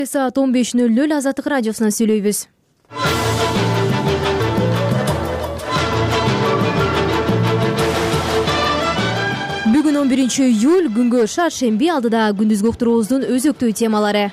Саат 15:00 Азаттык радиосунан сүйлөйбүз. Бүгүн 11-июль күнгө шаршемби алдыда күндүзгү уктуруубуздун өзөктүү темалары.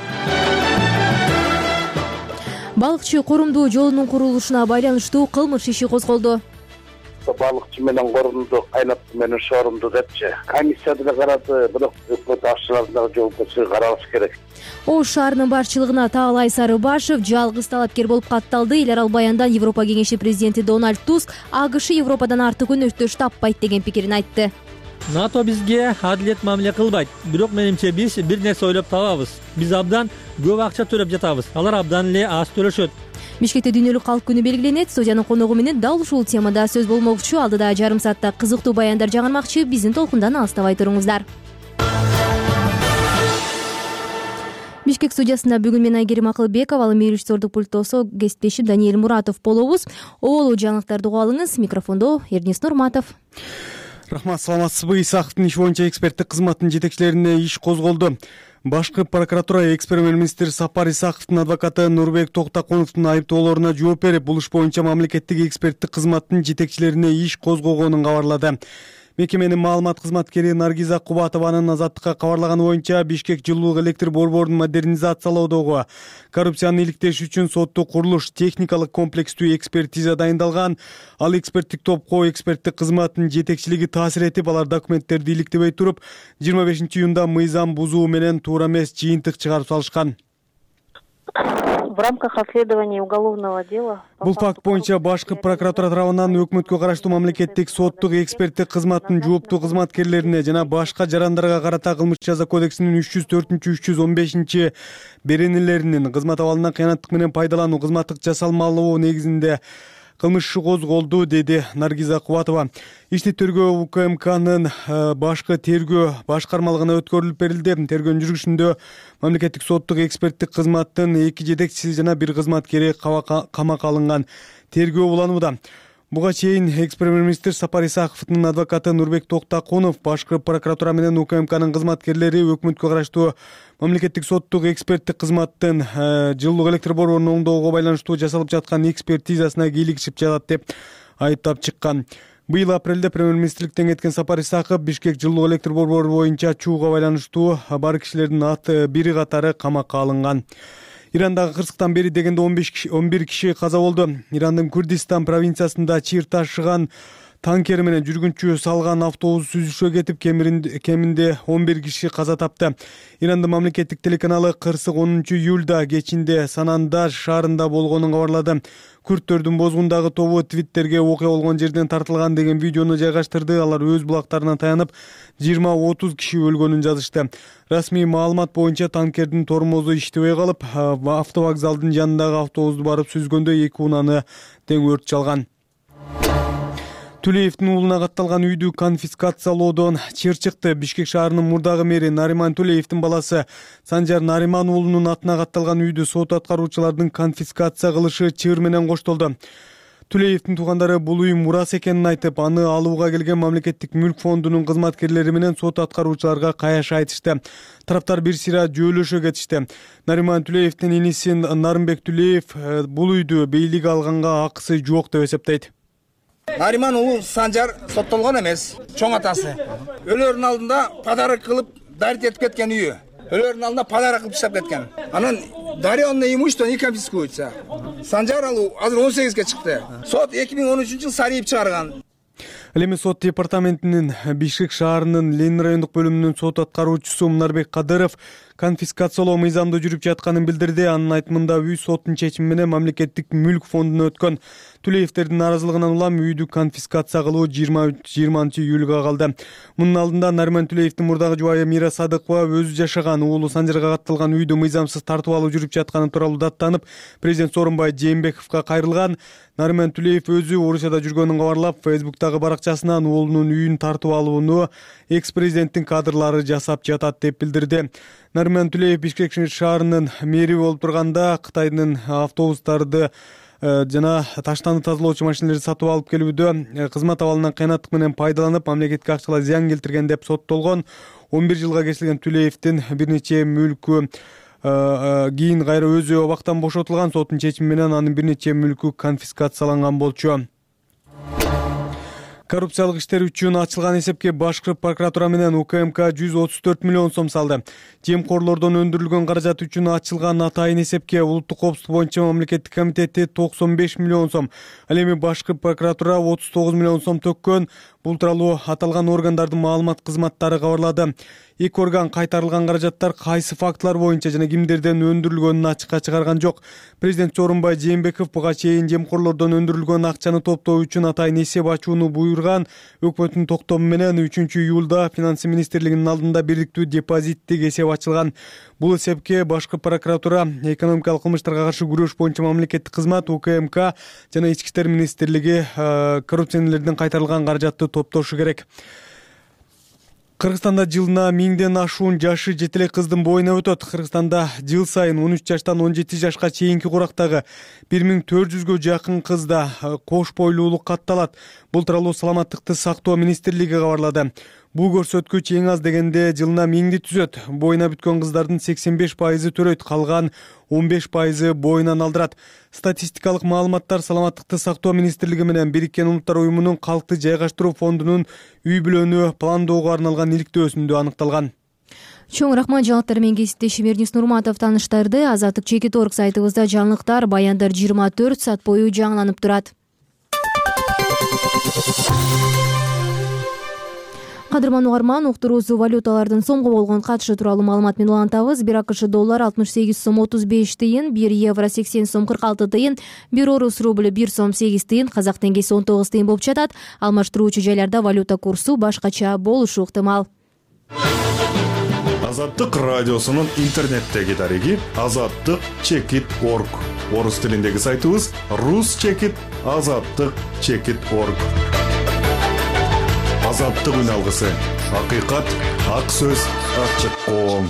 Балыкчы корумдуу жолунун курулушуна байланыштуу кылмыш иши козголду. Балыкчы менен корумду, кайнатты менен шорумду депчи. Комиссияда да карады, бирок өкмөт башчыларына жоопкерчилиги каралыш керек. Ош шаарынын башчылыгына Таалай Сарыбашев жалгыз талапкер болуп катталды. Эл арал баяндан Европа кеңеши президенти Дональд Туск АКШ Европадан артык өнөктөш таппайт деген пикирин айтты. НАТО бизге адилет мамиле кылбайт, бирок менимче биз бир нерсе ойлоп табабыз. Биз абдан көп акча төлөп жатабыз. Алар абдан эле аз төлөшөт. Бишкекте дүйнөлүк калк күнү белгиленет. Студиянын коногу менен дал ушул темада сөз болмокчу. Алдыда жарым саатта кызыктуу баяндар жаңырмакчы. Биздин толкундан алыстабай туруңуздар. Бишкек студиясында бүгүн мен Айгерим Акылбекова, ал эми режиссердук пульттосо кесиптешим Даниэль Муратов болобуз. Оолу жаңылыктарды угуп алыңыз. Микрофондо Эрнест Нурматов. Рахмат, саламатсызбы? Исаковдун иш боюнча эксперттик кызматтын жетекчилерине иш козголду. Башкы прокуратура экс-премьер-министр Сапар Исаковдун адвокаты Нурбек Токтакуновдун айыптоолоруна жооп берип, бул иш боюнча мамлекеттик эксперттик кызматтын жетекчилерине иш козгогонун кабарлады. Мекеменин маалымат кызматкери Наргиза Кубатованын Азаттыкка кабарлаганы боюнча, Бишкек жылуулук электр борборун модернизациялоодогу коррупцияны иликтеш үчүн соттук курулуш техникалык комплекстүү экспертиза дайындалган. Ал эксперттик топко эксперттик кызматтын жетекчилиги таасир этип, алар документтерди иликтебей туруп, 25-июнда мыйзам бузуу менен туура эмес жыйынтык чыгарып салышкан. В рамках расследования уголовного дела. Бул факт боюнча башкы прокуратура тарабынан өкмөткө караштуу мамлекеттик соттук эксперттик кызматтын жооптуу кызматкерлерине жана башка жарандарга карата кылмыш жаза кодексинин 304-315 беренелеринин кызмат абалынан кыянаттык менен пайдалануу, кызматтык жасалмалуу негизинде кылмыш иши козголду, деди Наргиза Кубатова. Ишти тергөө УКМКнын башкы тергөө башкармалыгына өткөрүлүп берилди. Тергөөнүн жүрүшүндө мамлекеттик соттук эксперттик кызматтын 2 жетекчиси жана 1 кызматкери камакка алынган. Тергөө уланууда. Буга чейин экс-премьер-министр Сапар Исаковдун адвокаты Нурбек Токтакунов башкы прокуратура менен УКМКнын кызматкерлери өкмөткө караштуу мамлекеттик соттук эксперттик кызматтын жылуулук электр борборун оңдоого байланыштуу жасалып жаткан экспертизасына кийлигишип жатат деп айыптап чыккан. Быйыл апрелде премьер-министрликтен кеткен Сапар Исаков Бишкек жылуулук электр борбору боюнча чууга байланыштуу бар кишилердин бири катары камакка алынган. Ирандагы кырсыктан бери дегенде 11 киши каза болду. Ирандын Курдистан провинциясында чыйыр ташыган танкери менен жүргүнчү салган автобус сүзүшкө кетип, кеминде 11 киши каза тапты. Ирандын мамлекеттик телеканалы кырсык 10-июлда кечинде Санандаш шаарында болгонун кабарлады. Күрттөрдүн бозгундагы тобу Твиттерге окуя болгон жерден тартылган деген видеону жайгаштырды. Алар өз булактарына таянып 20-30 киши өлгөнүн жазышты. Расмий маалымат боюнча танкердин тормозу иштебей калып, автовокзалдын жанындагы автобусту барып сүзгөндө 2 унаны тең өрт чалган. Түлеевдин уулуна катталган үйдү конфискациялоодон чыр чыкты. Бишкек шаарынын мурдагы мэри Нариман Түлеевдин баласы Санжар Нариман уулунун атына катталган үйдү сот аткаруучулардын конфискация кылышы чыр менен коштолду. Түлеевдин туугандары бул үй мурас экенин айтып, аны алууга келген мамлекеттик мүлк фондунун кызматкерлери менен сот аткаруучуларга каяш айтышты. Тараптар бир сыйра жөөлөшө кетишти. Нариман Түлеевдин иниси Нарымбек Түлеев бул үйдү бийлик алганга акысы жок деп эсептейт. Нариман уулу Санжар соттолгон эмес, чоң атасы. Өлөрүнүн алдында подарок кылып дарит этип кеткен үйү. Өлөрүнүн алдында подарок кылып таштап кеткен. Анан дарионное имущество не конфискуется. Санжар алуу азыр 18-ге чыкты. Сот 2013-жыл Сариев чыгарган. Эми сот департаментинин Бишкек шаарынын Ленин райондук бөлүмүнүн сот аткаруучусу Мунарбек Кадыров конфискациялоо мыйзамдуу жүрүп жатканын билдирди. Анын айтымында үй соттун чечими менен мамлекеттик мүлк фондуна өткөн. Түлеевдердин наразылыгынан улам үйдү конфискация кылуу 20-июлга калды. Мунун алдында Нариман Түлеевдин мурдагы жубайы Мира Садыкова өзү жашаган уулу Санжарга катталган үйдү мыйзамсыз тартып алуу жүрүп жатканы тууралуу даттанып, президент Сооронбай Жээнбековго кайрылган. Нариман Түлеев өзү Орусияда жүргөнүн кабарлап, Фейсбуктагы баракчасынан уулунун үйүн тартып алууну экс-президенттин кадрлары жасап жатат деп билдирди. Нариман Түлеев Бишкек шаарынын мэри болуп турганда Кытайдын автобустарды жана таштанды тазалоочу машиналерди сатып алып келүүдө кызмат абалынан кыянаттык менен пайдаланып, мамлекетке акчалай зыян келтирген деп соттолгон. 11 жылга кесилген Түлеевдин бир нече мүлкү кийин кайра өзү абактан бошотулган. Соттун чечими менен анын бир нече мүлкү конфискацияланган болчу. Коррупциялык иштер үчүн ачылган эсепке башкы прокуратура менен УКМК 134 миллион сом салды. Жемкорлордон өндүрүлгөн каражат үчүн ачылган атайын эсепке улуттук коопсуздук боюнча мамлекеттик комитети 95 миллион сом, ал эми башкы прокуратура 39 миллион сом төккөн. Бул тууралуу аталган органдардын маалымат кызматтары кабарлады. Эки орган кайтарылган каражаттар кайсы фактылар боюнча жана кимдерден өндүрүлгөнүн ачыкка чыгарган жок. Президент Сооронбай Жээнбеков буга чейин жемкорлордон өндүрүлгөн акчаны топтоо үчүн атайын эсеп ачууну буйруган. Өкмөттүн токтому менен 3 июлда Финансы министрлигинин алдында бирдиктүү депозиттик эсеп ачылган. Бул эсепке башкы прокуратура, экономикалык кылмыштарга каршы күрөш боюнча мамлекеттик кызмат, УКМК жана Ички иштер министрлиги коррупционерлерден кайтарылган каражатты топтошу керек. Кыргызстанда жылына 1000ден ашуун жашы жетелек кыздын боюна өтөт. Кыргызстанда жыл сайын 13 жаштан 17 жашка чейинки курактагы 1400гө жакын кызда кош бойлуулук катталат. Бул тууралуу Саламаттыкты сактоо министрлиги кабарлады. Бул көрсөткүч эң аз дегенде жылына 1000ди түзөт. Боюна бүткөн кыздардын 85% төрөйт, калган 15% боюнан алдырат. Статистикалык маалыматтар Саламаттыкты сактоо министрлиги менен Бириккен Улуттар уюмунун калкты жайгаштыруу фондунун үй бүлөнү пландоого арналган иликтөөсүндө аныкталган. Чоң рахмат, жаңылыктар менен кесиптешим Эрнис Нурматов таныштырды. Азаттык Чекит.org сайтыбызда жаңылыктар, баяндар 24 саат бою жаңыланып турат. Кадырман угарман, уктуруусу валюталардын сомго болгон катышы тууралуу маалымат менен улантабыз. 1 АКШ доллар 68 сом 35 тыйын, 1 евро 80 сом 46 тыйын, 1 орус рубль 1 сом 8 тыйын, казак теңгеси 19 тыйын болуп жатат. Алмаштыруучу жайларда валюта курсу башкача болушу ыктымал. Азаттык радиосунун интернеттеги дареги azattık.chekit.org. Орус тилиндеги сайтыбыз ruschekit.azattık.chekit.org. Азаттык үн алгысы. Акыйкат, ак сөз, ачык коом.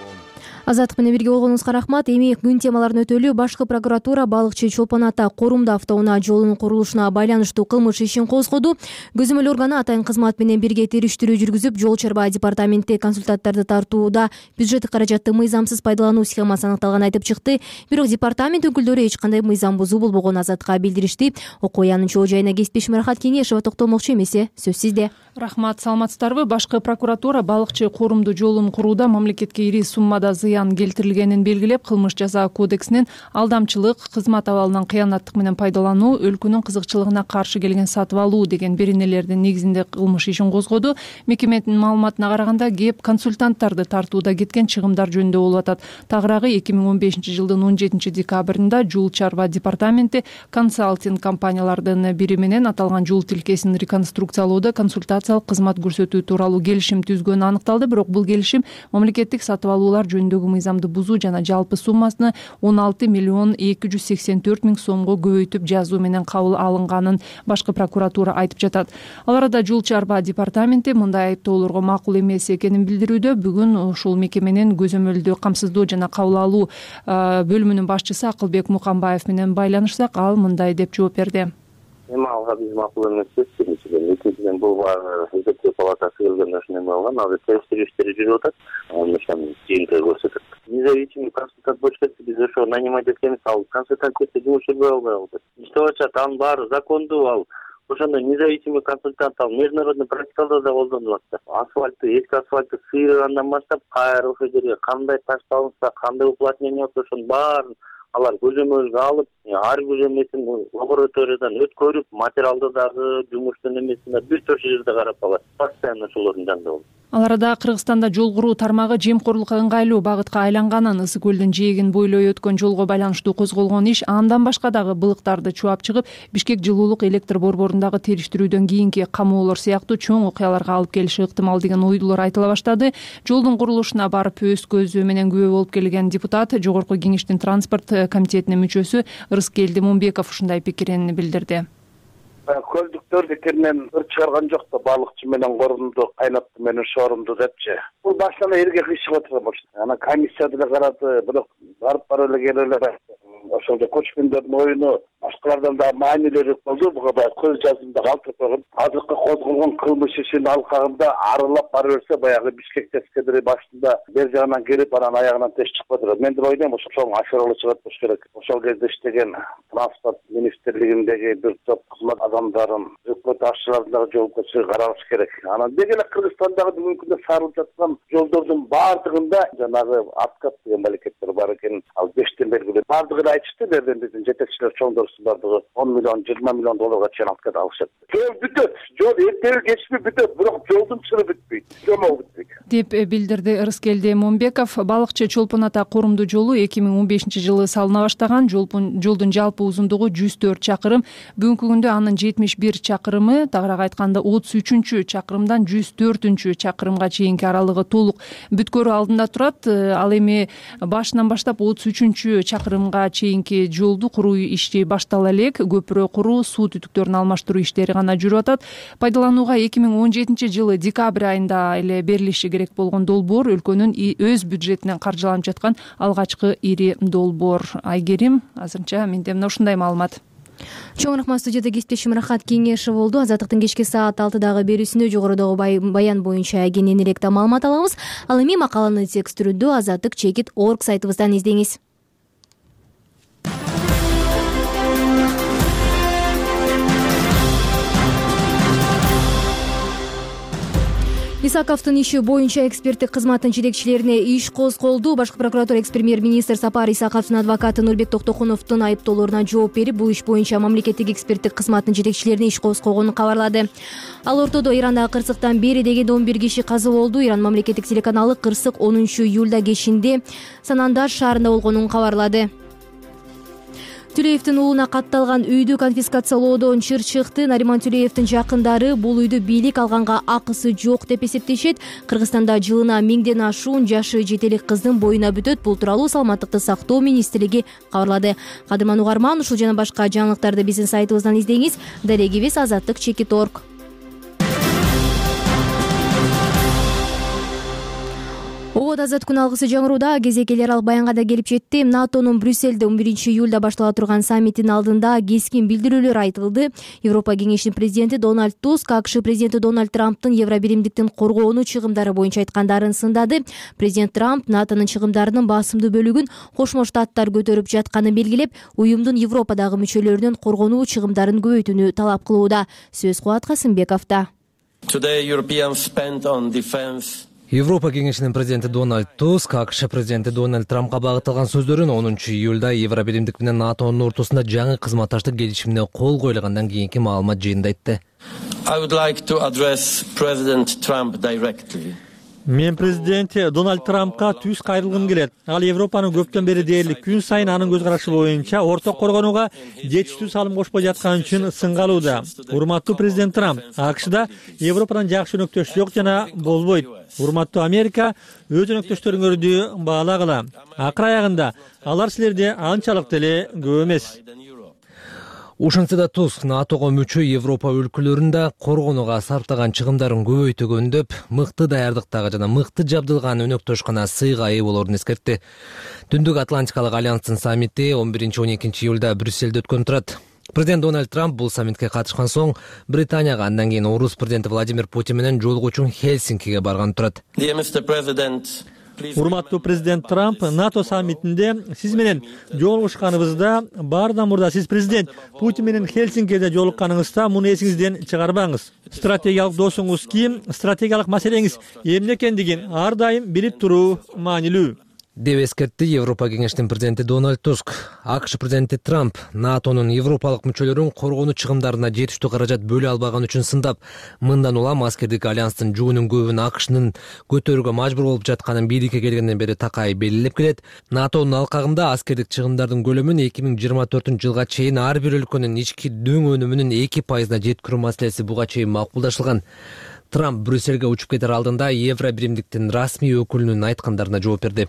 Азаттык менен бирге болгонуңузга рахмат. Эми күн темаларын өтөлү. Башкы прокуратура балыкчы Чолпон Ата Корумда автоунаа жолунун курулушуна байланыштуу кылмыш ишин козгоду. Көзөмөл органы атайын кызмат менен бирге териштирүү жүргүзүп, жол чарба департаменти консультанттарды тартууда бюджеттик каражатты мыйзамсыз пайдалануу схемасы аныкталганын айтып чыкты. Бирок департамент өкүлдөрү эч кандай мыйзам бузуу болбогонун Азаттыкка билдиришти. Окуянын чоо жайына кесиптешим Рахат Кенешева токтолмокчу эмесе, сөз сизде. Рахмат, саламатсыздарбы? Башкы прокуратура балыкчы Корумду жолун курууда мамлекетке ири суммада зыян келтирилгенин белгилеп, кылмыш жаза кодексинин алдамчылык, кызмат абалынан кыянаттык менен пайдалануу, өлкөнүн кызыкчылыгына каршы келген сатып алуу деген беренелердин негизинде кылмыш ишин козгоду. Мекеменин маалыматына караганда, кеп консультанттарды тартууда кеткен чыгымдар жөнүндө болуп атат. Тагыраагы 2015 жылдын 17 декабрында жол чарба департаменти консалтинг компаниялардын бири менен аталган жол тилкесин реконструкциялоодо консультациялык кызмат көрсөтүү тууралуу келишим түзгөнү аныкталды. Бирок бул келишим мамлекеттик сатып алуулар жөнүндөгү мыйзамды бузуу жана жалпы суммасыны 16 миллион 284 миң сомго көбөйтүп жазуу менен кабыл алынганын башкы прокуратура айтып жатат. Ал арада жол чарба департаменти мындай айыптоолорго макул эмес экенин билдирүүдө. Бүгүн ушул мекеменин көзөмөлдөө камсыздоо жана кабыл алуу бөлүмүнүн башчысы Акылбек Мукамбаев менен байланышсак, ал мындай деп жооп берди. Эми алга биз макул эмеспиз. Экинчиден бул эсептөө палатасы келгенде ушуну эме алган, азыр териштирүү иштери жүрүп атат. Аны жыйынтыгы көрсөтөт. Независимый консультант бошкетти биз ошо нанимать эткенбиз, ал консультант кетти, жумуш жүрбөй албай калды. Иштеп атат, анын баары закондуу, ал ошондо независимый консультант, ал международный практикаларда да колдонулат. Асфальтты, эски асфальтты сыйрыгандан баштап кайра ошол жерге кандай таш салынса, кандай уплотнение болсо, ошонун баарын алар көзөмөлгө алып, ар бир эмесин лабораториядан өткөрүп, материалды дагы жумуштун эмесин бир ошол жерде карап алат. Постоянно ошолордун жанында болот. Ал арада Кыргызстанда жол куруу тармагы жемкорлукка ыңгайлуу багытка айланганын, Ысык көлдүн жээгин бойлой өткөн жолго байланыштуу козголгон иш андан башка дагы былыктарды чуап чыгып, Бишкек жылуулук электр борборундагы териштирүүдөн кийинки камоолор сыяктуу чоң окуяларга алып келиши ыктымал деген ойлор айтыла баштады. Жолдун курулушуна барып өз көзү менен күбө болуп келген депутат, Жогорку Кеңештин транспорт комитетинин мүчөсү Рыскелди Мумбеков ушундай пикирин билдирди. Көлдүктөр бекеринен ыр чыгарган жок да, балыкчы менен корумду, кайнатты менен шорумду депчи. Бул башынан элге кыйшык отурган болчу. Ана комиссия деле карады, бирок барып эле келе эле ошол көчкөндөрдүн оюну башкалардан да маанилүүрөөк болду. Буга баягы көз жазымда калтырып койгон. Азыркы козголгон кылмыш ишинин алкагында арылап бара берсе, баягы Бишкек тескедери башында бер жагынан кирип, анан аягынан теш чыкпадыр. Мен деп ойлойм, ошол ашырылы чыгат болуш керек. Ошол кезде иштеген транспорт министрлигиндеги бир топ кызмат адамдарын өкмөт башчыларын дагы жоопкерчиликке каралыш керек. Анан деги эле Кыргызстандагы бүгүнкү күндө сарылып жаткан жолдордун баардыгында жанагы откат деген малекеттер бар экен. Ал 5тен белгилеп баардыгын айтышты. Берден биздин жетекчилер чоңдорусун баардыгы 10 миллион, 20 миллион долларга чейин откат алышат. Жол бүтөт. Жол эртеби кечпи бүтөт, бирок жолдун чыры бүтпөйт. Жомол бүтпөйт. Деп билдирди Ырыскелди Момбеков. Балыкчы Чолпон ата корумдуу жолу 2015-жылы салына баштаган. Жолдун жалпы узундугу 104 чакырым. Бүгүнкү күндө анын 71 чакырымы, тагыраак айтканда 33 чакырымдан 104 чакырымга чейинки аралыгы толук бүткөрүү алдында турат. Ал эми башынан баштап 33 чакырымга чейинки жолду куруу иши баштала элек. Көпүрө куруу, суу түтүктөрүн алмаштыруу иштери гана жүрүп атат. Пайдаланууга 2017-жылы декабрь айында эле берилиши керек болгон долбоор өлкөнүн өз бюджетинен каржыланып жаткан алгачкы ири долбоор. Айгерим, азырынча менде мына ушундай маалымат. Чоң рахмат. Студияда кесиптешим Рахат Кеңешев болду. Азаттыктын кечки саат 6-дагы берүүсүндө жогорудагы баян боюнча кененирээк маалымат алабыз. Ал эми макаланы текст түрүндө azattik.org сайтыбыздан издеңиз. Исаковдун иши боюнча эксперттик кызматтын жетекчилерине иш козголду. Башкы прокуратура экс-премьер-министр Сапар Исаковдун адвокаты Нурбек Токтокуновдун айыптоолоруна жооп берип, бул иш боюнча мамлекеттик эксперттик кызматтын жетекчилерине иш козгогонун кабарлады. Ал ортодо Ирандагы кырсыктан бери дегенде 11 киши каза болду. Иран мамлекеттик телеканалы кырсык 10-июлда кечинде Санандар шаарында болгонун кабарлады. Түлеевдин уулуна катталган үйдү конфискациялоодон чыр чыкты. Нариман Түлеевдин жакындары бул үйдү бийлик алганга акысы жок деп эсептешет. Кыргызстанда жылына 1000ден ашуун жашы жетелик кыздын боюна бүтөт. Бул тууралуу Саламаттыкты сактоо министрлиги кабарлады. Кадырман угарман, ушул жана башка жаңылыктарды биздин сайтыбыздан издеңиз. Дарегибиз azattik.org. Азат күн алгысы жаңырууда кезекелер ал баянга да келип жетти. НАТОнун Брюссельде 11-июлда баштала турган саммитин алдында кескин билдирүүлөр айтылды. Европа кеңешинин президенти Дональд Туск АКШ президенти Дональд Трамптын Евробиримдиктин коргоону чыгымдары боюнча айткандарын сындады. Президент Трамп НАТОнун чыгымдарынын басымдуу бөлүгүн Кошмо Штаттар көтөрүп жатканын белгилеп, уюмдун Европадагы мүчөлөрүнүн коргонуу чыгымдарын көбөйтүүнү талап кылууда. Сөз Кубат Касымбековдо. Европа кеңешинин президенти Дональд Туск АКШ президенти Дональд Трампка багытталган сөздөрүн 10-июлда Евробиримдик менен НАТОнун ортосунда жаңы кызматташтык келишимине кол коюлгандан кийинки маалымат жыйынында айтты. Мен президент Дональд Трампка түз кайрылгым келет. Ал Европанын көптөн бери дээрлик күн сайын анын көз карашы боюнча орток коргонууга жетиштүү салым кошпой жаткан үчүн сынгалууда. Урматтуу президент Трамп, АКШда Европадан жакшы өнөктөш жок жана болбойт. Урматтуу Америка, өз өнөктөштөрүңөрдү баалагыла. Акыр аягында алар силерде анчалык эле көп эмес. Ушинтсе да Туск НАТОго мүчө Европа өлкөлөрүндө коргонууга сарптаган чыгымдарын көбөйтөгөндөп, мыкты даярдыктагы жана мыкты жабдылган өнөктөш гана сыйга ээ болорун эскертти. Түндүк Атлантикалык альянстын саммити 11-12 июлда Брюссельде өткөн турат. Президент Дональд Трамп бул саммитке катышкан соң Британияга, андан кийин Орус президенти Владимир Путин менен жолугуу үчүн Хельсинкиге барган турат. Урматтуу президент Трамп, НАТО саммитинде сиз менен жолугушканыбызда баардан мурда сиз президент Путин менен Хельсинкиде жолукканыңызда муну эсиңизден чыгарбаңыз. Стратегиялык досуңуз ким, стратегиялык маселеңиз эмне экендигин ар дайым билип туруу маанилүү. Деп эскертти Европа кеңешинин президенти Дональд Туск. АКШ президенти Трамп НАТОнун европалык мүчөлөрүн коргонуу чыгымдарына жетиштүү каражат бөлө албаган үчүн сындап, мындан улам аскердик альянстын жуунун көбүн АКШнын көтөрүүгө мажбур болуп жатканын бийликке келгенден бери такай белгилеп келет. НАТОнун алкагында аскердик чыгымдардын көлөмүн 2024-жылга чейин ар бир өлкөнүн ички дөң өнүмүнүн 2%-на жеткирүү маселеси буга чейин макулдашылган. Трамп Брюссельге учуп кетер алдында Евробиримдиктин расмий өкүлүнүн айткандарына жооп берди.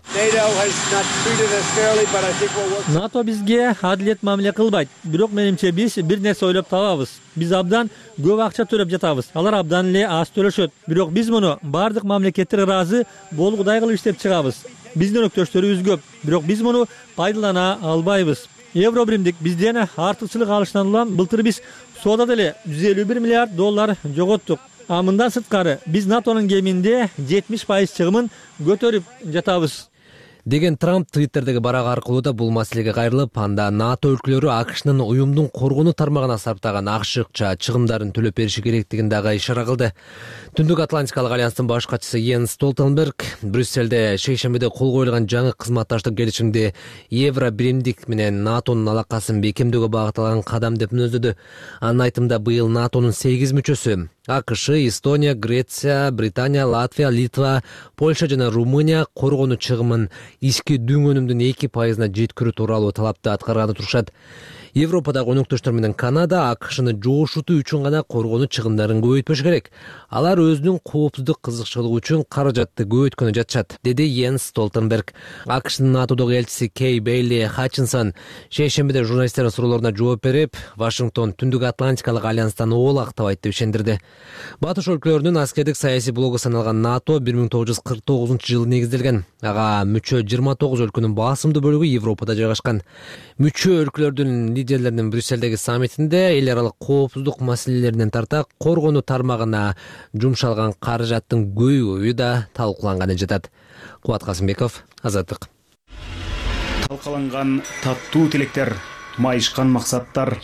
НАТО бизге адилет мамиле кылбайт. Бирок менимче биз бир нерсе ойлоп табабыз. Биз абдан көп акча төлөп жатабыз. Алар абдан эле аз төлөшөт. Бирок биз муну бардык мамлекеттер ыраазы болгудай кылып иштеп чыгабыз. Биздин өнөктөштөрүбүз көп. Бирок биз муну пайдалана албайбыз. евро биримдик бизден артыкчылык алышынан улам былтыр биз соодада эле $151 миллиард жоготтук. А мындан сырткары биз НАТОнун кеминде 70% чыгымын көтөрүп жатабыз деген Трамп Твиттердеги барак аркылуу да бул маселеге кайрылып, анда НАТО өлкөлөрү АКШнын уюмдун коргонуу тармагына сарптаган акча чыгымдарын төлөп бериши керектигин дагы ишара кылды. Түндүк Атлантикалык альянстын баш катчысы Йенс Столтенберг Брюсселде шейшембиде кол коюлган жаңы кызматташтык келишимди евро биримдик менен НАТОнун алакасын бекемдөөгө багытталган кадам деп мүнөздөдү. Анын айтымында быйыл НАТОнун 8 мүчөсү АКШ, Эстония, Греция, Британия, Латвия, Литва, Польша жана Румыния коргонуу чыгымын ички дүң өнүмдүн 2%-на жеткирүү тууралуу талапты аткарганы турушат. Европадагы өнөктөштөр менен Канада АКШны жоошутуу үчүн гана коргонуу чыгымдарын көбөйтпөш керек. Алар өзүнүн коопсуздук кызыкчылыгы үчүн каражатты көбөйткөнү жатышат, деди Йенс Столтенберг. АКШнын НАТОдогу элчиси Кей Бейли Хатчинсон шейшембиде журналисттердин суроолоруна жооп берип, Вашингтон Түндүк Атлантикалык альянстан оолактабайт деп ишендирди. Батыш өлкөлөрүнүн аскердик саясий блогу саналган НАТО 1949-жылы негизделген. Ага мүчө 29 өлкөнүн басымдуу бөлүгү Европада жайгашкан. Мүчө өлкөлөрдүн лидерлеринин Брюсселдеги саммитинде эл аралык коопсуздук маселелеринен тарта коргонуу тармагына жумшалган каражаттын көбүйүүгү да талкууланганы жатат. Кубат Касымбеков, Азаттык. Талкаланган таттуу тилектер, майышкан максаттар.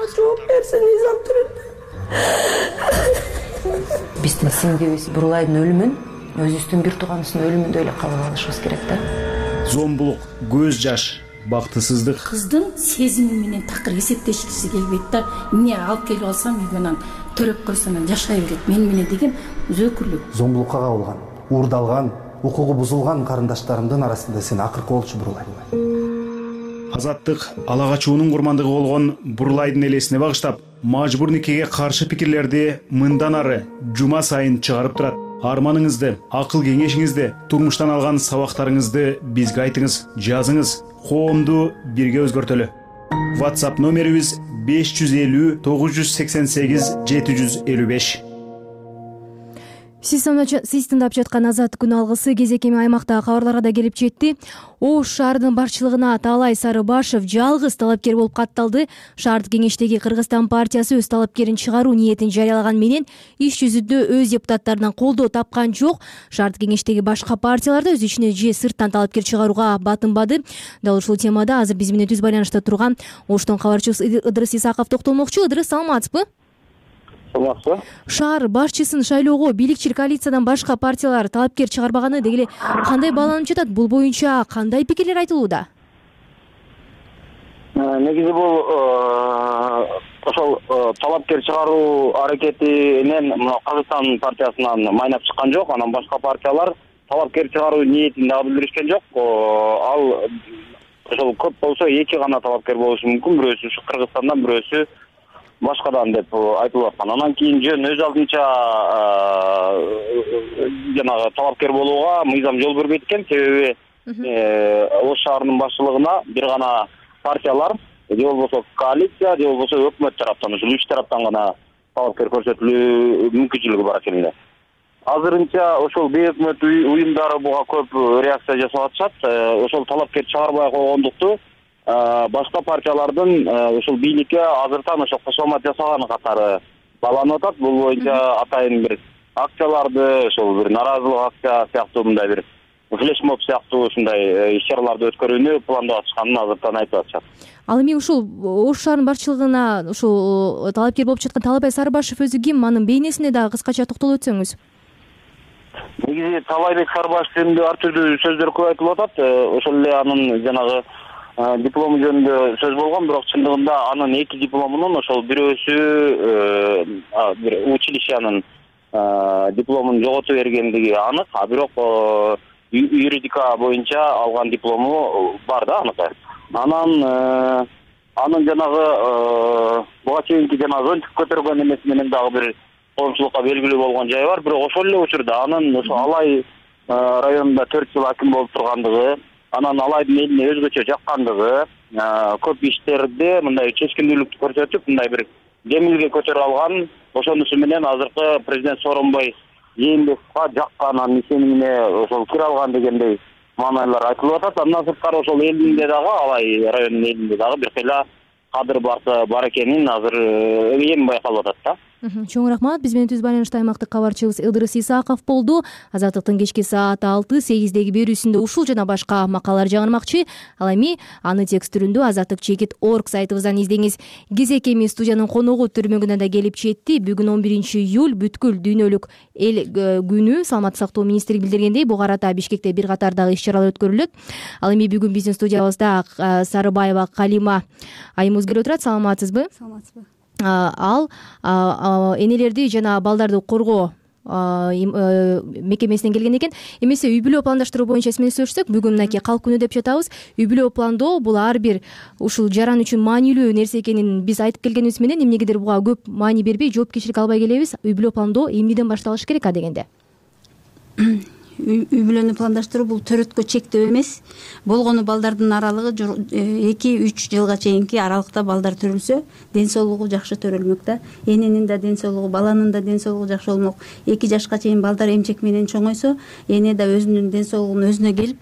Биздин сиңдибиз Бурлайдын өлүмүн өзүбүздүн бир тууганыбыздын өлүмүндөй эле кабыл алышыбыз керек да. Зомбулук, көз жаш, бактысыздык. Кыздын сезими менен такыр эсептешкиси келбейт да. Эмне алып келип алсам үйгөнөн төрөп койсом жашай берет мен менен деген өзөкүрлүк. Зомбулукка кабылган, уурдалган, укугу бузулган карындаштарымдын арасында сен акыркы болчу Бурлай. Азаттык ала качуунун курмандыгы болгон Бурлайдын элесине багыштап, мажбур никеге каршы пикирлерди мындан ары жума сайын чыгарып турат. Арманыңызды, акыл кеңешиңизди, турмуштан алган сабактарыңызды бизге айтыңыз, жазыңыз, коомду бирге өзгөртөлү. WhatsApp номерибиз 550 988 755. Сиз тыңдап жаткан Азаттык күн алгысы кезек эми аймактагы кабарларга да келип жетти. Ош шаарынын башчылыгына Таалай Сарыбашев жалгыз талапкер болуп катталды. Шаардык кеңештеги Кыргызстан партиясы өз талапкерин чыгаруу ниетин жарыялаган менен иш жүзүндө өз депутаттарынан колдоо тапкан жок. Шаардык кеңештеги башка партиялар да өз ичине же сырттан талапкер чыгарууга батынбады. Дал ушул темада азыр биз менен түз байланышта турган Оштон кабарчыбыз Ыдырыс Исаков токтолмокчу. Ыдырыс, саламатсызбы? Шаар башчысын шайлоого бийликчил коалициядан башка партиялар талапкер чыгарбаганы деги эле кандай бааланып жатат? Бул боюнча кандай пикирлер айтылууда? Негизи бул ошол талапкер чыгаруу аракетинен Кыргызстан партиясынан майнап чыккан жок. Анан башка партиялар талапкер чыгаруу ниетин дагы билдиришкен жок. Ал ошол көп болсо эки гана талапкер болушу мүмкүн. Бирөөсү Кыргызстандан, бирөөсү башкадан деп айтылып аткан. Анан кийин жөн өз алдынча жанагы талапкер болууга мыйзам жол бербейт экен. Себеби Ош шаарынын башчылыгына бир гана партиялар, же болбосо коалиция, же болбосо өкмөт тараптан, ушул үч тараптан гана талапкер көрсөтүлүү мүмкүнчүлүгү бар экен. Азырынча ошол бейөкмөт уюмдары буга көп реакция жасап атышат. Ошол талапкер чыгарбай койгондукту башка партиялардын ушул бийликке азыртан ошол кошомат жасаганы катары бааланып атат. Бул боюнча атайын бир акцияларды, ошол бир наразылык акция сыяктуу, мындай бир флешмоб сыяктуу ушундай иш-чараларды өткөрүүнү пландап атышканын азыртан айтып атышат. Ал эми ушул Ош шаарынын башчылыгына ушул талапкер болуп жаткан Таалай Сарыбашев өзү ким? Анын бейнесине дагы кыскача токтолуп өтсөңүз. Негизи Таалайбек Сарыбашев жөнүндө ар түрдүү сөздөр көп айтылып атат. Ошол эле анын жанагы диплому жөнүндө сөз болгон, бирок чындыгында анын эки дипломунун ошол бирөөсү бир училищенин дипломун жоготуп бергендиги анык, а бирок юридика боюнча алган диплому бар да аныкы. Анын жанагы буга чейинки жанагы өлтүп көтөргөн эмеси менен дагы бир коомчулукка белгилүү болгон жайы бар. Бирок ошол эле учурда анын ошо Алай районунда 4 жыл аким болуп тургандыгы, анан Алайдын элине өзгөчө жаккандыгы, көп иштерде мындай чечкиндүүлүктү көрсөтүп, мындай бир жеңилге көтөрүп алган, ошонусу менен азыркы президент Сооронбай Жээнбековго жаккан, анын ишенимине ошол кире алган дегендей маанайлар айтылып атат. Андан сырткары ошол элдинде дагы, Алай районунун элинде дагы бир кыйла кадыр бар экенин азыр эми байкалып атат да. Чоң рахмат. Биз менен түз байланышта аймактык кабарчыбыз Элдырыс Исаков болду. Азаттыктын кечки саат 6:08 берүүсүндө ушул жана башка макалалар жаңырмакчы. Ал эми аны текст түрүндө azattik.org сайтыбыздан издеңиз. Кезек эми студиянын коногу түрмөгүнөн да келип жетти. Бүгүн 11 июль бүткүл дүйнөлүк эл күнү. Саламаттык сактоо министри билдиргендей, буга карата Бишкекте бир катар дагы иш-чаралар өткөрүлөт. Ал эми бүгүн биздин студиябызда Сарыбаева Калима айымыбыз келип отурат. Саламатсызбы? Саламатсызбы. Ал энелерди жана балдарды коргоо мекемесинен келген экен. Эмесе үй бүлө пландаштыруу боюнча сиз менен сүйлөшсөк, бүгүн мынакей калк күнү деп жатабыз. Үй бүлө пландоо бул ар бир ушул жаран үчүн маанилүү нерсе экенин биз айтып келгенибиз менен эмнегедир буга көп маани бербей, жоопкерчилик албай келебиз. Үй бүлө пландоо эмнеден башталыш керек дегенде? Үй бүлөнү пландаштыруу бул төрөткө чектөө эмес. Болгону балдардын аралыгы 2-3 жылга чейинки аралыкта балдар төрөлсө, ден соолугу жакшы төрөлмөк да. Эненин да ден соолугу, баланын да ден соолугу жакшы болмок. 2 жашка чейин балдар эмчек менен чоңойсо, эне да өзүнүн ден соолугун өзүнө келип,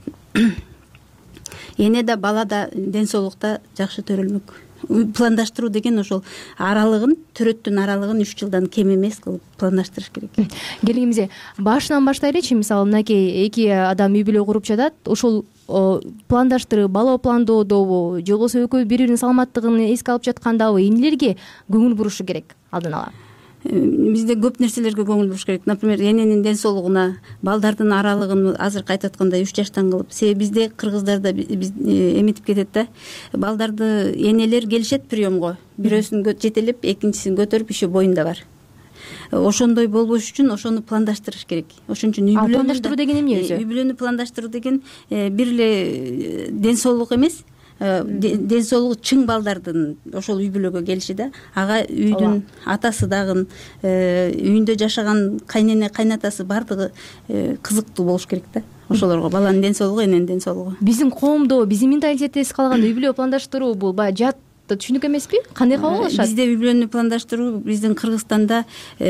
эне да бала да ден соолукта жакшы төрөлмөк. Пландаштыруу деген ошол аралыгын, төрөттүн аралыгын 3 жылдан кем эмес кылып пландаштырыш керек. Келгенибизде башынан баштайлычы, мисалы мынакей 2 адам үй бүлө куруп жатат, ошол пландаштырып, бала пландоодобу же болбосо экөө бири-биринин саламаттыгын эске алып жаткандабы эмнелерге көңүл бурушу керек алдын ала? Бизде көп нерселерге көңүл буруш керек. Например, эненин ден соолугуна, балдардын аралыгын азыр айтаткандай 3 жаштан кылып. Себеби бизде кыргыздарда эметип кетет да. Балдарды энелер келишет приемго. Бирөөсүн жетелеп, экинчисин көтөрүп иши боюнда бар. Ошондой болбош үчүн ошону пландаштырыш керек. Ошон үчүн үй бүлөнү пландаштыруу деген эмне өзү? Үй бүлөнү пландаштыруу деген бир эле ден соолук эмес, ден соолугу чың балдардын ошол үй бүлөгө келиши да. Ага үйдүн атасы дагы, үйүндө жашаган кайнене кайнатасы бардыгы кызыктуу болуш керек да. Ошолорго баланын ден соолугу, эненин ден соолугу. Биздин коомдо, биздин менталитетте эске калган үй бүлө пландаштыруу бул баягы жат түшүнүк эмеспи? Кандай кабыл алышат? Бизде үй бүлөнү пландаштыруу биздин Кыргызстанда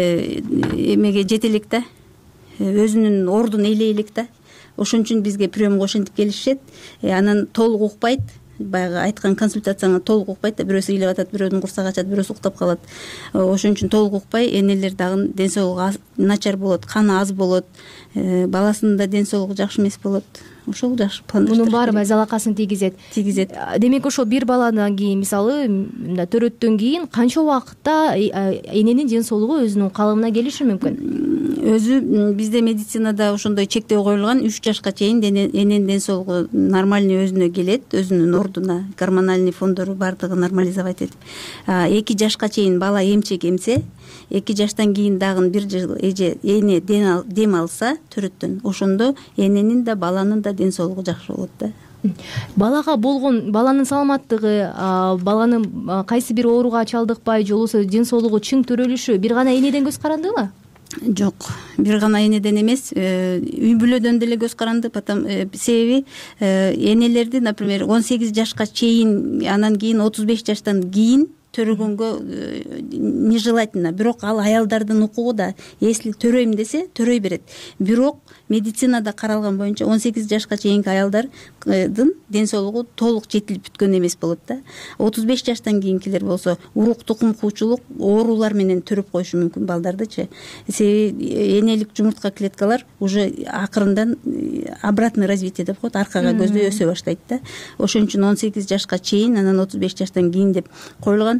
эмеге жете элек да. Өзүнүн ордун ээлей элек да. Ошон үчүн бизге приемго ошентип келишет. Анан толук укпайт. Баягы айткан консультацияңа толук укпайт да, бирөөсү ыйлап атат, бирөөнүн курсагы ачат, бирөөсү уктап калат. Ошон үчүн толук укпай, энелер дагы ден соолугу начар болот, каны аз болот, баласынын да ден соолугу жакшы эмес болот. Ошол жакшы пландаштырыш. Мунун баары залакасын тийгизет. Демек ошол бир баладан кийин, мисалы, төрөттөн кийин канча убакытта эненин ден соолугу өзүнүн калыбына келиши мүмкүн? Өзү бизде медицинада ошондой чектөө коюлган, 3 жашка чейин эненин ден соолугу нормальный өзүнө келет, өзүнүн ордуна, гормональный фондору бардыгы нормализовать этип. 2 жашка чейин бала эмчек эмсе, 2 жаштан кийин дагы 1 жыл эне дем алса төрөттөн, ошондо эненин да баланын да ден соолугу жакшы болот да. Балага болгон, баланын саламаттыгы, баланын кайсы бир ооруга чалдыкпай, же болбосо ден соолугу чың төрөлүшү бир гана энеден көз карандыбы? Жок, бир гана энеден эмес, үй бүлөдөн деле көз каранды. Себеби энелерди, например, 18 жашка чейин, анан кийин 35 жаштан кийин төрөгөнгө нежелательно. Бирок ал аялдардын укугу да, если төрөйм десе, төрөй берет. Бирок медицинада каралган боюнча 18 жашка чейинки аялдардын ден соолугу толук жетилип бүткөн эмес болот да. 35 жаштан кийинкилер болсо урук тукум куучулук оорулар менен төрөп коюшу мүмкүн балдардычы. Себеби энелик жумуртка клеткалар уже акырындан обратный развитие деп коет, аркага көздөй өсө баштайт да. Ошон үчүн 18 жашка чейин, анан 35 жаштан кийин деп коюлган.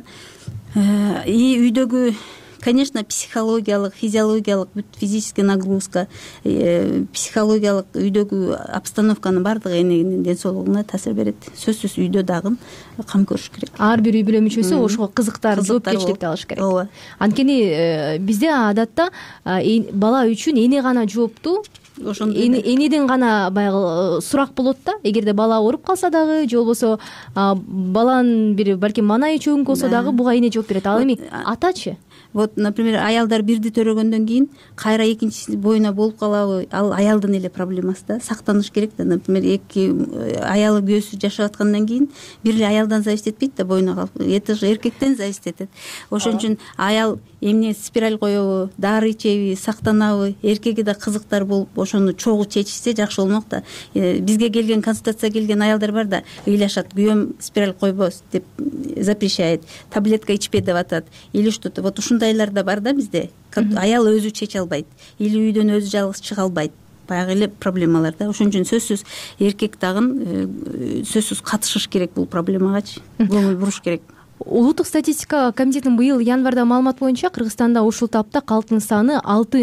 Үйдөгү, конечно, психологиялык, физиологиялык, физическая нагрузка, психологиялык үйдөгү обстановканын бардыгы эненин ден соолугуна таасир берет. Сөзсүз үйдө дагы кам көрүш керек. Ар бир үй бүлө мүчөсү ошого кызыктар, жоопкерчиликти алыш керек. Ооба. Анткени бизде адатта бала үчүн эне гана жооптуу. Энеден гана баягы сурак болот да. Эгерде бала ооруп калса дагы, же болбосо баланын бир балким маанайы чөгүнкү болсо дагы буга эне жооп берет. Ал эми атачы? Вот, например, аялдар бирди төрөгөндөн кийин кайра экинчиси боюна болуп калабы, ал аялдын эле проблемасы да, сактаныш керек да. Например, эки аялы күйөөсү жашап аткандан кийин бир эле аялдан зависить этпейт да, боюна калып, это же эркектен зависить этет. Ошон үчүн аял эмне спираль коебу, дары ичеби, сактанабы, эркеги да кызыктар болуп ошону чогуу чечишсе жакшы болмок да. Бизге келген, консультацияга келген аялдар бар да, ыйлашат, күйөөм спираль койбос деп запрещает, таблетка ичпе деп атат или что-то. Вот ушундайлар да бар да бизде. Аял өзү чече албайт или үйдөн өзү жалгыз чыга албайт. Баягы эле проблемалар да. Ошон үчүн сөзсүз эркек дагы сөзсүз катышыш керек бул проблемагачы, көңүл буруш керек. Улуттук статистика комитетинин быйыл январда маалымат боюнча Кыргызстанда ушул тапта калктын саны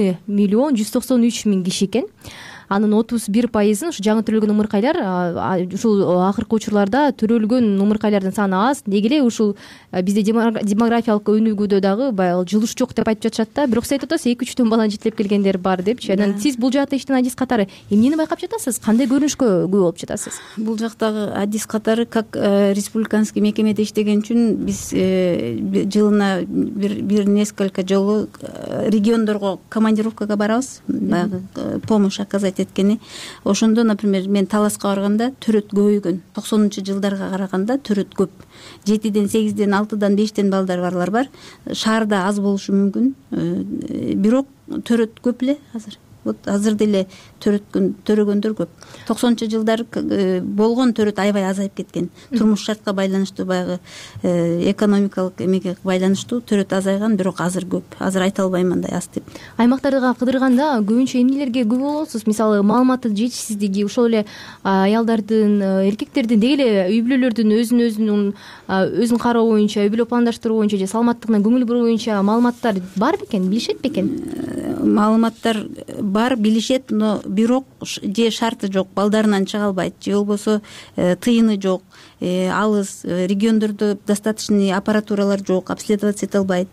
6.193.000 киши экен. Анын 31%-ын ушу жаңы төрөлгөн умуркайлар, ушул акыркы учурларда төрөлгөн умуркайлардын саны аз. Деги эле ушул бизде демографиялык өнүгүүдө дагы баягы жылыш жок деп айтып жатышат да. Бирок сиз айтып атасыз 2-3 баланы жетелеп келгендер бар депчи. Анан сиз бул жакта иштин адис катары эмнени байкап жатасыз? Кандай көрүнүшкө күбө болуп жатасыз? Бул жактагы адис катары как республиканский мекемеде иштеген үчүн биз жылына бир несколько жолу региондорго командировкага барабыз. Баягы помощь оказать эткени. Ошондо, например, мен Таласка барганда төрөт көбөйгөн. 90-жылдарга караганда төрөт көп. 7ден 8ден 6дан 5тен балдар барлар бар. Шаарда аз болушу мүмкүн. Бирок төрөт көп эле азыр. Вот азыр деле төрөгөндөр көп. 90-жылдар болгон төрөт аябай азайып кеткен. Турмуш шартка байланыштуу, баягы экономикалык эмеге байланыштуу төрөт азайган, бирок азыр көп. Азыр айта албайм андай аз деп. Аймактарга кыдырганда көбүнчө эмнелерге күбө болосуз? Мисалы, маалыматтын жетишсиздиги, ошол эле аялдардын, эркектердин, деги эле үй бүлөлөрдүн өзүн кароо боюнча, үй бүлө пландаштыруу боюнча же саламаттыгына көңүл буруу боюнча маалыматтар бар бекен, билишет бекен? Маалыматтар бар, билишет, но бирок же шарты жок, балдарынан чыга албайт, же болбосо тыйыны жок, алыс, региондордо достаточный аппаратуралар жок, обследоваться эте албайт.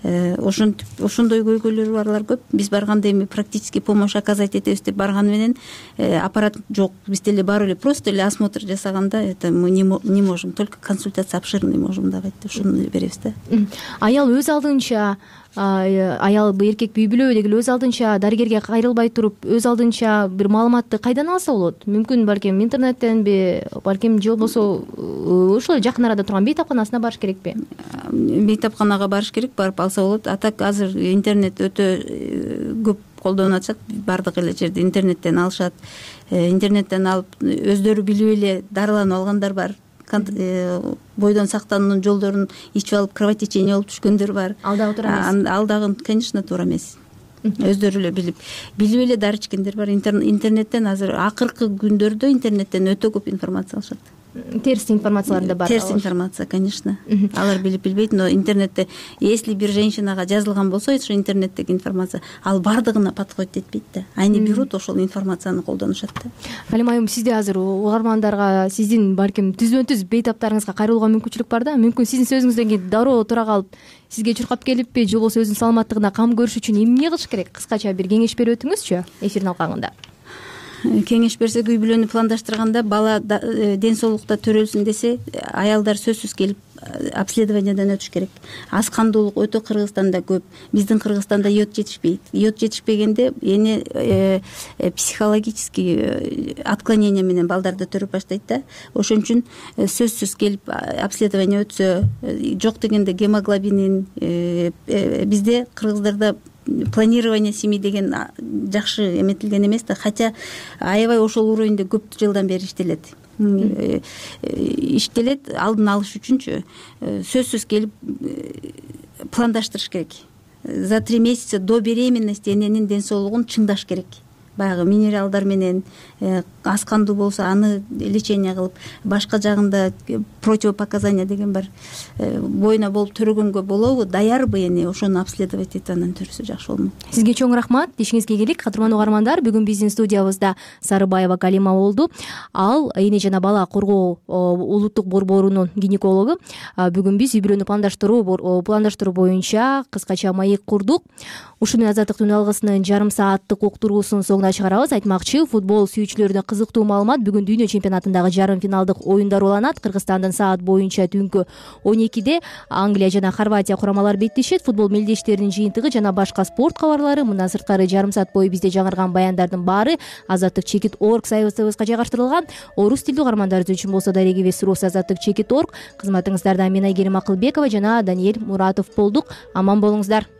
Ошондой көйгөйлөр барлар көп. Биз барганда эми практически помощь оказать этебиз деп барганы менен аппарат жок. Биз деле барып эле просто эле осмотр жасаганда это мы не можем, только консультация обширный можем давать, ошону эле беребиз да. Аял өз алдынча, аял эркек үй бүлө деги өз алдынча дарыгерге кайрылбай туруп, өз алдынча бир маалыматты кайдан алса болот? Мүмкүн балким интернеттенби, балким же болбосо ошол жакын арада турган бейтапканасына барыш керекпи? Бейтапканага барыш керек, барып алса болот. А так азыр интернет өтө көп колдонуп атышат, бардык эле жерде интернеттен алышат. Интернеттен алып өздөрү билип эле дарыланып алгандар бар. Бойдон сактануунун жолдорун ичип алып кровотечение болуп түшкөндөр бар. Алдагы туура эмес. Алдагы, конечно, туура эмес. Өздөрү эле билип эле дары ичкендер бар. Интернеттен азыр акыркы күндөрдө интернеттен өтө көп информация алышат. Терс информациялар да бар. Терс информация, конечно. Алар билип билбейт, но интернетте если бир женщинага жазылган болсо, ошо интернеттеги информация, ал бардыгына подходит этпейт да. Айны бирут ошол информацияны колдонушат да. Алим айым, сизде азыр угармандарга сиздин балким түздөн-түз бейтаптарыңызга кайрылууга мүмкүнчүлүк бар да. Мүмкүн сиздин сөзүңүздөн кийин дароо тура калып, сизге чуркап келиппи, же болбосо өзүнүн саламаттыгына кам көрүш үчүн эмне кылыш керек? Кыскача бир кеңеш берип өтүңүзчү эфирдин алкагында. Кеңеш берсек, үй бүлөнү пландаштырганда бала ден соолукта төрөлсүн десе, аялдар сөзсүз келип обследованиядан өтүш керек. Аз кандуулук өтө Кыргызстанда көп. Биздин Кыргызстанда йод жетишпейт. Йод жетишпегенде эне психологический отклонение менен балдарды төрөп баштайт да. Ошон үчүн сөзсүз келип обследование өтсө, жок дегенде гемоглобинин бизде Кыргыздарда планирование семьи деген жакшы эметилген эмес да, хотя аябай ошол уровеньде көп жылдан бери иштелет. Алдын алыш үчүнчү сөзсүз келип пландаштырыш керек. За 3 месяца до беременности эненин ден соолугун чыңдаш керек. Баягы минералдар менен, аз кандуу болсо аны лечение кылып, башка жагында противопоказания деген бар. Боюна болуп төрөгөнгө болобу, даярбы эне, ошону обследовать этип анан төрөсө жакшы болмок. Сизге чоң рахмат. Ишиңизге келик. Кадырман угармандар, бүгүн биздин студиябызда Сарыбаева Галима болду. Ал эне жана бала коргоо улуттук борборунун гинекологу. Бүгүн биз үй бүлөнү пландаштыруу боюнча кыскача маек курдук. Ушу менен Азаттыктын алгысынын жарым сааттык уктуруусунун соңуна эфирга чыгарабыз. Айтмакчы, футбол сүйүүчүлөрүнө кызыктуу маалымат. Бүгүн дүйнө чемпионатындагы жарым финалдык оюндар уланат. Кыргызстандын саат боюнча түнкү 12-де Англия жана Хорватия курамалары беттешет. Футбол мелдештеринин жыйынтыгы жана башка спорт кабарлары мындан сырткары жарым саат бою бизде жаңырган баяндардын баары Азаттык.org сайтыбызга жайгаштырылган. Орус тилдүү каармандарыбыз үчүн болсо дареги сурус Азаттык.org. Кызматыңыздарда мен Айгерим Акылбекова жана Даниэль Муратов болдук. Аман болуңуздар.